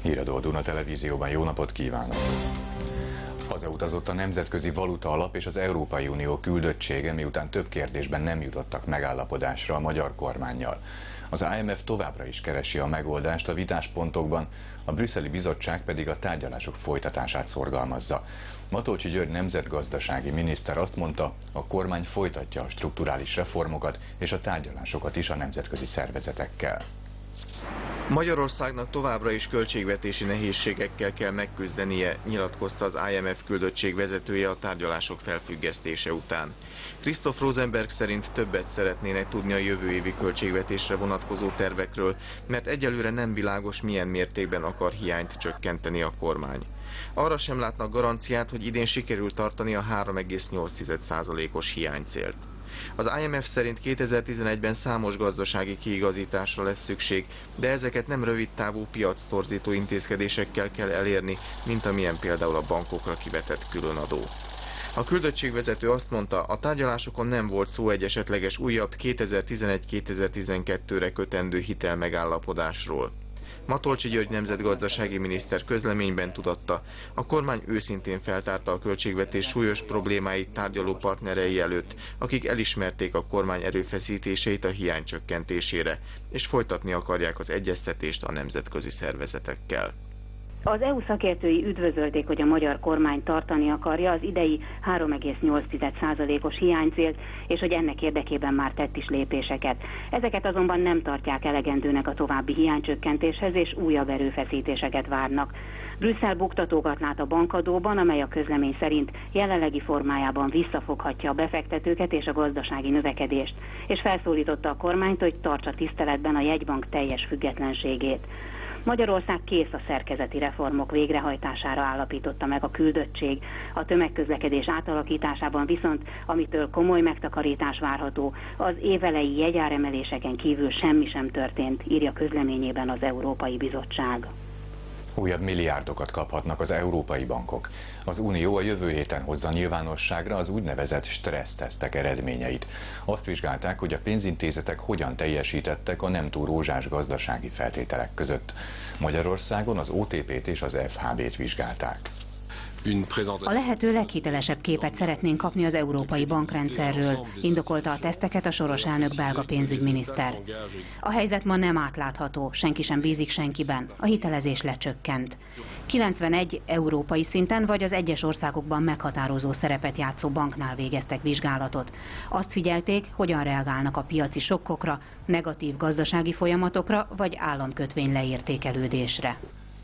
Híradó a Duna Televízióban, jó napot kívánok! Hazautazott a Nemzetközi Valuta Alap és az Európai Unió küldöttsége, miután több kérdésben nem jutottak megállapodásra a magyar kormánnyal. Az IMF továbbra is keresi a megoldást a vitáspontokban, a brüsszeli bizottság pedig a tárgyalások folytatását szorgalmazza. Matolcsy György nemzetgazdasági miniszter azt mondta, a kormány folytatja a strukturális reformokat és a tárgyalásokat is a nemzetközi szervezetekkel. Magyarországnak továbbra is költségvetési nehézségekkel kell megküzdenie, nyilatkozta az IMF küldöttség vezetője a tárgyalások felfüggesztése után. Christoph Rosenberg szerint többet szeretnének tudni a jövő évi költségvetésre vonatkozó tervekről, mert egyelőre nem világos, milyen mértékben akar hiányt csökkenteni a kormány. Arra sem látnak garanciát, hogy idén sikerül tartani a 3,8%-os hiánycélt. Az IMF szerint 2011-ben számos gazdasági kiigazításra lesz szükség, de ezeket nem rövidtávú piactorzító intézkedésekkel kell elérni, mint amilyen például a bankokra kivetett különadó. A küldöttségvezető azt mondta, a tárgyalásokon nem volt szó egy esetleges újabb 2011-2012-re kötendő hitelmegállapodásról. Matolcsy György nemzetgazdasági miniszter közleményben tudatta, a kormány őszintén feltárta a költségvetés súlyos problémáit tárgyaló partnerei előtt, akik elismerték a kormány erőfeszítéseit a hiány csökkentésére, és folytatni akarják az egyeztetést a nemzetközi szervezetekkel. Az EU szakértői üdvözölték, hogy a magyar kormány tartani akarja az idei 3,8%-os hiánycélt, és hogy ennek érdekében már tett is lépéseket. Ezeket azonban nem tartják elegendőnek a további hiánycsökkentéshez, és újabb erőfeszítéseket várnak. Brüsszel buktatókat lát a bankadóban, amely a közlemény szerint jelenlegi formájában visszafoghatja a befektetőket és a gazdasági növekedést, és felszólította a kormányt, hogy tartsa tiszteletben a jegybank teljes függetlenségét. Magyarország kész a szerkezeti reformok végrehajtására, állapította meg a küldöttség. A tömegközlekedés átalakításában viszont, amitől komoly megtakarítás várható, az évelei jegyáremeléseken kívül semmi sem történt, írja közleményében az Európai Bizottság. Újabb milliárdokat kaphatnak az európai bankok. Az Unió a jövő héten hozza nyilvánosságra az úgynevezett stressztesztek eredményeit. Azt vizsgálták, hogy a pénzintézetek hogyan teljesítettek a nem túl rózsás gazdasági feltételek között. Magyarországon az OTP-t és az FHB-t vizsgálták. A lehető leghitelesebb képet szeretnénk kapni az európai bankrendszerről, indokolta a teszteket a soros elnök belga pénzügyminiszter. A helyzet ma nem átlátható, senki sem bízik senkiben, a hitelezés lecsökkent. 91 európai szinten vagy az egyes országokban meghatározó szerepet játszó banknál végeztek vizsgálatot. Azt figyelték, hogyan reagálnak a piaci sokkokra, negatív gazdasági folyamatokra vagy államkötvény leértékelődésre.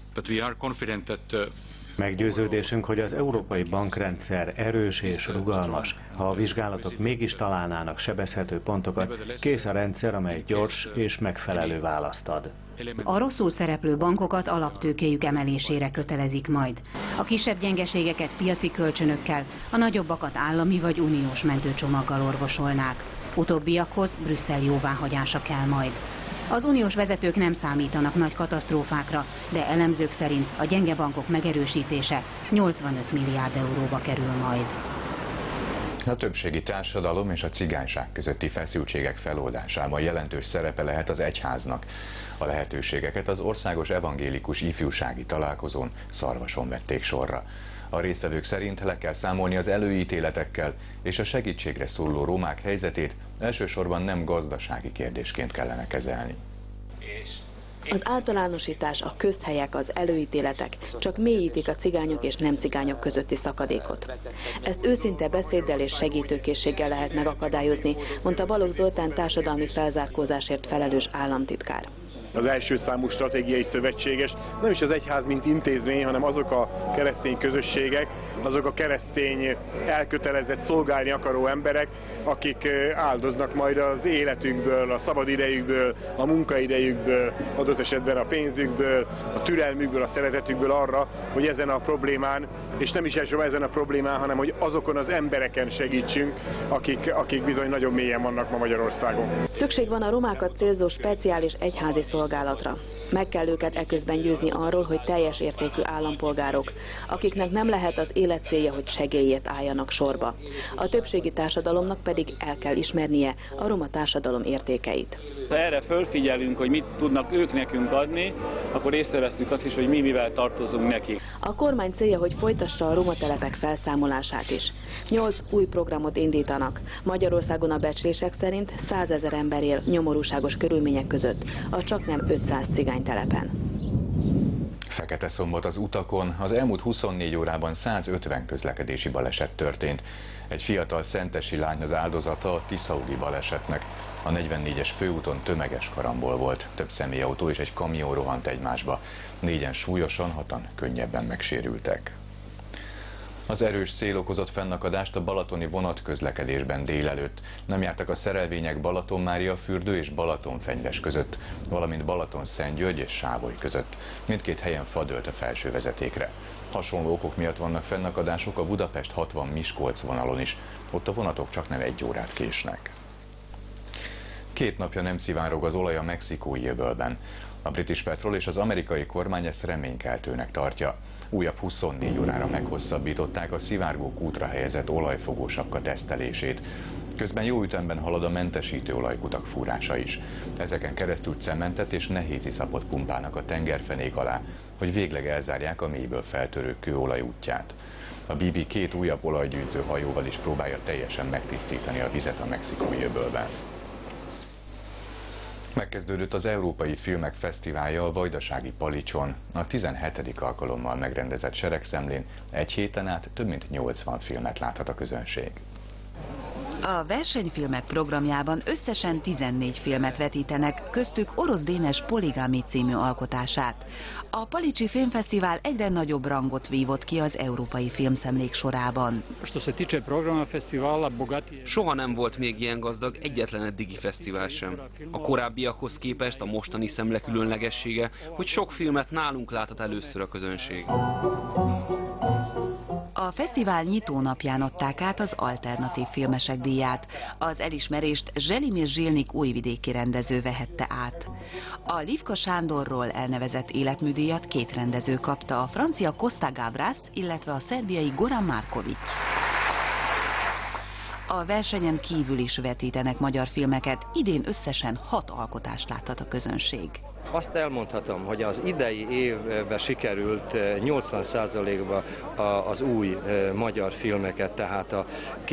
Meggyőződésünk, hogy az európai bankrendszer erős és rugalmas. Ha a vizsgálatok mégis találnának sebezhető pontokat, kész a rendszer, amely gyors és megfelelő választ ad. A rosszul szereplő bankokat alaptőkéjük emelésére kötelezik majd. A kisebb gyengeségeket piaci kölcsönökkel, a nagyobbakat állami vagy uniós mentőcsomaggal orvosolnák. Utóbbiakhoz Brüsszel jóváhagyása kell majd. Az uniós vezetők nem számítanak nagy katasztrófákra, de elemzők szerint a gyenge bankok megerősítése 85 milliárd euróba kerül majd. A többségi társadalom és a cigányság közötti feszültségek feloldásában jelentős szerepe lehet az egyháznak. A lehetőségeket az Országos Evangélikus Ifjúsági Találkozón Szarvason vették sorra. A résztvevők szerint le kell számolni az előítéletekkel, és a segítségre szoruló romák helyzetét elsősorban nem gazdasági kérdésként kellene kezelni. Az általánosítás, a közhelyek, az előítéletek csak mélyítik a cigányok és nem cigányok közötti szakadékot. Ezt őszinte beszéddel és segítőkészséggel lehet megakadályozni, mondta Balogh Zoltán társadalmi felzárkózásért felelős államtitkár. Az első számú stratégiai szövetséges nem is az egyház mint intézmény, hanem azok a keresztény közösségek, azok a keresztény elkötelezett szolgálni akaró emberek, akik áldoznak majd az életükből, a szabadidejükből, a munkaidejükből, adott esetben a pénzükből, a türelmükből, a szeretetükből arra, hogy ezen a problémán, és nem is elsősorban ezen a problémán, hanem hogy azokon az embereken segítsünk, akik bizony nagyon mélyen vannak ma Magyarországon. Szükség van a romákat célzó speciális egyházi szolgálatokra szolgálatra. Meg kell őket eközben győzni arról, hogy teljes értékű állampolgárok, akiknek nem lehet az élet célja, hogy segélyért álljanak sorba. A többségi társadalomnak pedig el kell ismernie a roma társadalom értékeit. Ha erre fölfigyelünk, hogy mit tudnak ők nekünk adni, akkor észreveszünk azt is, hogy mi mivel tartozunk nekik. A kormány célja, hogy folytassa a roma telepek felszámolását is. 8 új programot indítanak. Magyarországon a becslések szerint 100 000 ember él nyomorúságos körülmények között, a csaknem 500 cigánytelepen. Feketeszombat az utakon. Az elmúlt 24 órában 150 közlekedési baleset történt. Egy fiatal szentesi lány az áldozata a tiszaúdi balesetnek. A 44-es főúton tömeges karambol volt. Több személyautó és egy kamion rohant egymásba. 4-en súlyosan, 6-an könnyebben megsérültek. Az erős szél okozott fennakadást a balatoni vonatközlekedésben délelőtt. Nem jártak a szerelvények Balatonmáriafürdő és Balatonfenyves között, valamint Balatonszentgyörgy és Sávoly között. Mindkét helyen fa dőlt a felső vezetékre. Hasonló okok miatt vannak fennakadások a Budapest 60-Miskolc vonalon is. Ott a vonatok csaknem 1 órát késnek. 2 napja nem szivárog az olaj a mexikói öbölben. A British Petrol és az amerikai kormány ezt reménykeltőnek tartja. Újabb 24 órára meghosszabbították a szivárgó kútra helyezett olajfogósapka tesztelését. Közben jó ütemben halad a mentesítő olajkutak fúrása is. Ezeken keresztül cementet és nehéziszapot pumpálnak a tengerfenék alá, hogy végleg elzárják a mélyből feltörő kőolaj útját. A BB 2 újabb olajgyűjtő hajóval is próbálja teljesen megtisztítani a vizet a mexikói öbölben. Megkezdődött az Európai Filmek Fesztiválja a Vajdasági Palicson. A 17. alkalommal megrendezett seregszemlén egy héten át több mint 80 filmet láthat a közönség. A versenyfilmek programjában összesen 14 filmet vetítenek, köztük Orosz Dénes Poligami című alkotását. A Palicsi Filmfesztivál egyre nagyobb rangot vívott ki az európai filmszemlék sorában. Soha nem volt még ilyen gazdag egyetlen eddigi fesztivál sem. A korábbiakhoz képest a mostani szemle különlegessége, hogy sok filmet nálunk láthat először a közönség. A fesztivál nyitónapján adták át az alternatív filmesek díját. Az elismerést Zselimir Zsilnik újvidéki rendező vehette át. A Livka Sándorról elnevezett életműdíjat 2 rendező kapta, a francia Costa Gavras, illetve a szerbiai Goran Markovic. A versenyen kívül is vetítenek magyar filmeket, idén összesen 6 alkotást láthat a közönség. Azt elmondhatom, hogy az idei évben sikerült 80%-ban az új magyar filmeket, tehát a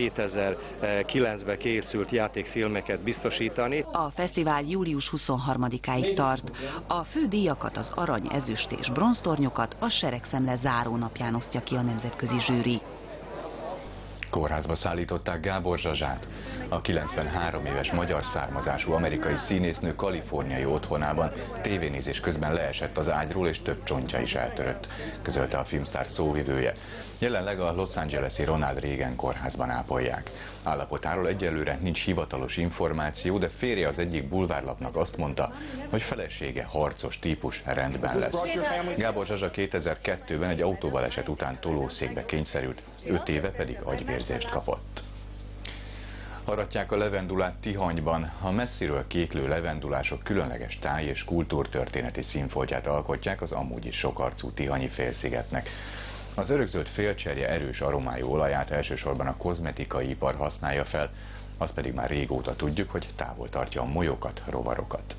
2009-ben készült játékfilmeket biztosítani. A fesztivál július 23-áig tart. A fő díjakat, az arany, ezüst és bronztornyokat a seregszemle zárónapján osztja ki a nemzetközi zsűri. Kórházba szállították Gábor Zsazsát. A 93 éves magyar származású amerikai színésznő kaliforniai otthonában tévénézés közben leesett az ágyról, és több csontja is eltörött, közölte a filmsztár szóvivője. Jelenleg a Los Angeles-i Ronald Reagan kórházban ápolják. Állapotáról egyelőre nincs hivatalos információ, de férje az egyik bulvárlapnak azt mondta, hogy felesége harcos típus, rendben lesz. Gábor Zsazsa 2002-ben egy autóbaleset után tolószékbe kényszerült, 5 éve pedig agyvérzést kapott. Aratják a levendulát Tihanyban. A messziről kéklő levendulások különleges táj- és kultúrtörténeti színfoltját alkotják az amúgy is sokarcú tihanyi félszigetnek. Az örökzöld félcserje erős aromájú olaját elsősorban a kozmetikai ipar használja fel, azt pedig már régóta tudjuk, hogy távol tartja a molyokat, rovarokat.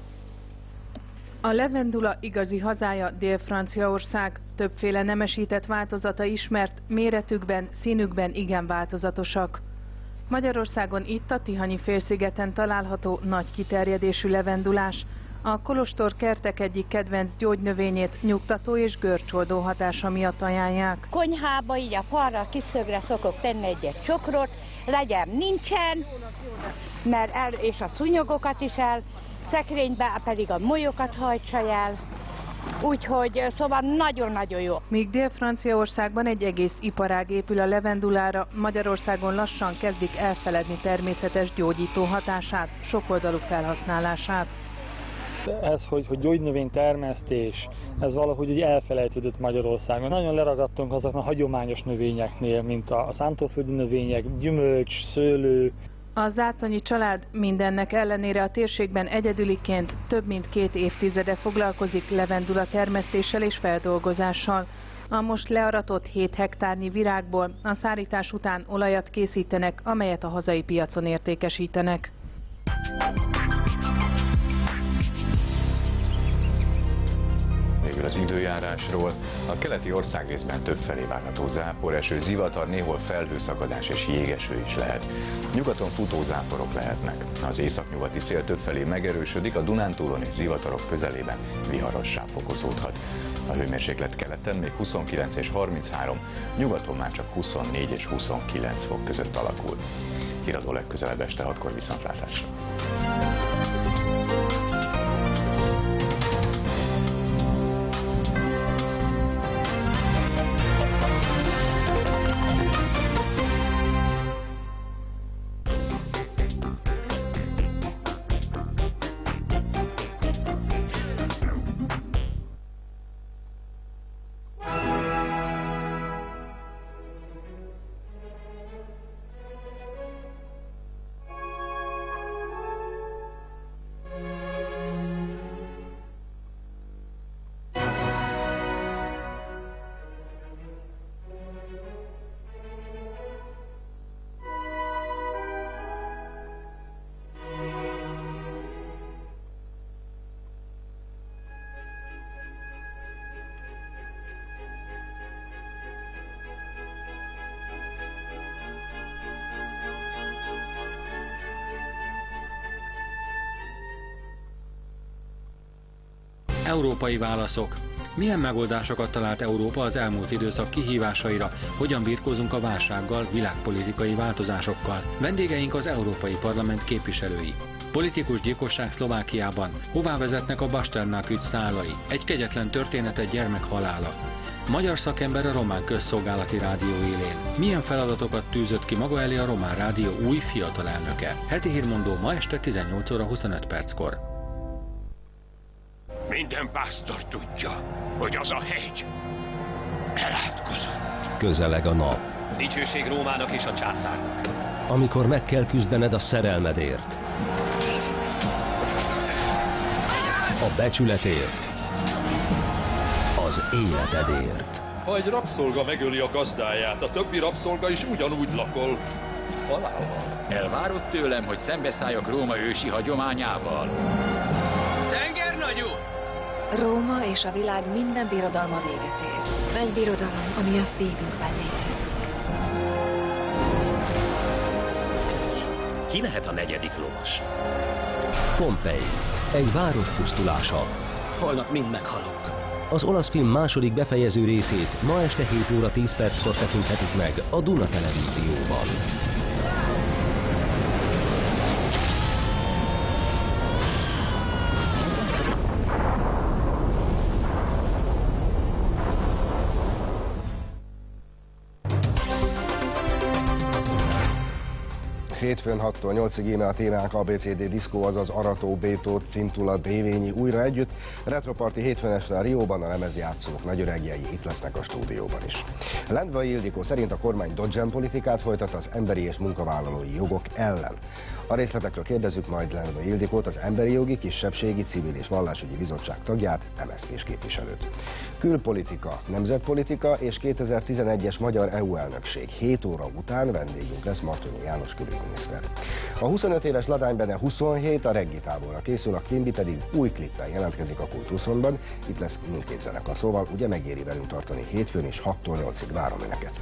A levendula igazi hazája Dél-Franciaország. Többféle nemesített változata ismert, méretükben, színükben igen változatosak. Magyarországon itt a Tihanyi félszigeten található nagy kiterjedésű levendulás. A kolostor kertek egyik kedvenc gyógynövényét nyugtató és görcsoldó hatása miatt ajánlják. Konyhába így a falra, kiszögre szokok tenni egy csokrot, legyen nincsen, és a szúnyogokat is el, szekrénybe pedig a molyokat hajtsa el. Úgyhogy szóval nagyon-nagyon jó. Míg Dél-Franciaországban egy egész iparág épül a levendulára, Magyarországon lassan kezdik elfeledni természetes gyógyító hatását, sokoldalú felhasználását. Ez, hogy gyógynövénytermesztés, ez valahogy úgy elfelejtődött Magyarországon. Nagyon leragadtunk azoknak a hagyományos növényeknél, mint a szántóföldi növények, gyümölcs, szőlő. A zátonyi család mindennek ellenére a térségben egyedüliként több mint 2 évtizede foglalkozik levendula termesztéssel és feldolgozással. A most learatott 7 hektárnyi virágból a szárítás után olajat készítenek, amelyet a hazai piacon értékesítenek. Végül az időjárásról. A keleti országrészben többfelé várható záporeső, zivatar, néhol felhőszakadás és jégeső is lehet. Nyugaton futó záporok lehetnek. Az északnyugati szél többfelé megerősödik, a Dunántúlon és zivatarok közelében viharossá fokozódhat. A hőmérséklet keleten még 29 és 33, nyugaton már csak 24 és 29 fok között alakul. Híradó legközelebb este 6-kor, viszontlátásra. Európai válaszok. Milyen megoldásokat talált Európa az elmúlt időszak kihívásaira, hogyan birkózunk a válsággal, világpolitikai változásokkal? Vendégeink az Európai Parlament képviselői. Politikus gyilkosság Szlovákiában. Hová vezetnek a Basternák ügy szálai? Egy kegyetlen történet, egy gyermek halála. Magyar szakember a Román Közszolgálati Rádió élén. Milyen feladatokat tűzött ki maga elé a Román Rádió új fiatal elnöke? Heti hírmondó ma este 18 óra 25 perckor. Minden pásztor tudja, hogy az a hegy elátkozott. Közeleg a nap. Dicsőség Rómának és a császárnak. Amikor meg kell küzdened a szerelmedért, a becsületért, az életedért. Ha egy rabszolga megöli a gazdáját, a többi rabszolga is ugyanúgy lakol. Halállal. Elvárod tőlem, hogy szembeszálljak Róma ősi hagyományával? Tengernagyú! Róma és a világ minden birodalma véget ér. Egy birodalom, ami a szívünkben létezik. Ki lehet a 4. lovas? Pompei. Egy város pusztulása. Holnap mind meghalunk. Az olasz film második befejező részét ma este 7 óra 10 perckor tekinthetik meg a Duna Televízióban. Hétfőn 6-tól 8-ig íme a témák ABCD Diszkó, azaz Arató, Bétó, Cintula, Bévényi újra együtt. Retroparti hétfőn este a Rióban, a lemezjátszók nagyöregjei itt lesznek a stúdióban is. Lendvai Ildikó szerint a kormány dodgen politikát folytat az emberi és munkavállalói jogok ellen. A részletekről kérdezzük majd Lendvai Ildikót, az Emberi Jogi, Kisebbségi, Civil és Vallásügyi Bizottság tagját, MSZP-s képviselőt. Külpolitika, nemzetpolitika és 2011-es magyar EU elnökség. 7 óra után vendégünk lesz Martonyi János külügyminiszter. A 25 éves Ladány Bene 27, a reggi táborra készül, a Quimby pedig új klippel jelentkezik a Kultuszonban. Itt lesz mindkét zenekar, szóval ugye megéri velünk tartani hétfőn, és 6-tól 8-ig várom önöket.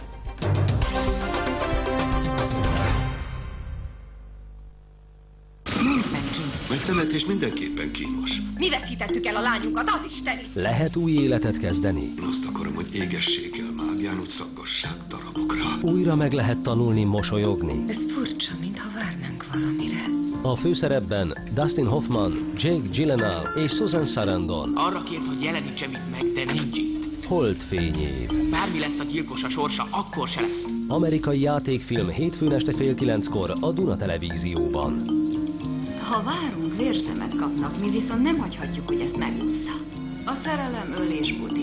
Egy temetés mindenképpen kínos. Mi veszítettük el a lányunkat, az isteni! Lehet új életet kezdeni? Azt akarom, hogy égessék el mágián, úgy szaggassák darabokra. Újra meg lehet tanulni mosolyogni. Ez furcsa, mintha várnánk valamire. A főszerepben Dustin Hoffman, Jake Gyllenhaal és Susan Sarandon. Arra kért, hogy jelenítse mit meg, de nincs itt. Holdfényév. Bármi lesz a gyilkos a sorsa, akkor se lesz. Amerikai játékfilm hétfőn este fél 9-kor a Duna Televízióban. Ha várunk, vérszemet kapnak, mi viszont nem hagyhatjuk, hogy ezt megúszza. A szerelem öl és butít.